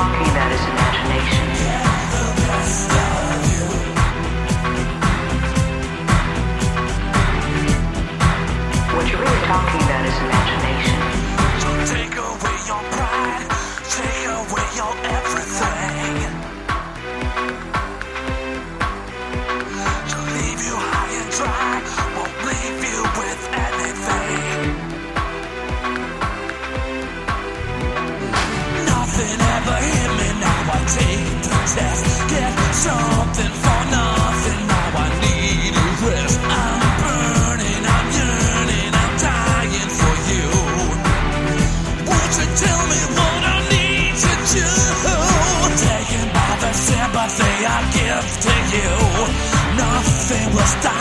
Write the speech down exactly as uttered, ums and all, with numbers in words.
talking about is imagination. What you're really talking about is imagination. So take away your pride, take away your everything. To leave you high and dry, won't leave you with anything. Nothing ever hit me, now I take the test. Get something for nothing, now I need a rest. I'm burning, I'm yearning, I'm dying for you. Won't you tell me what I need to do? Taken by the sympathy I give to you, nothing will stop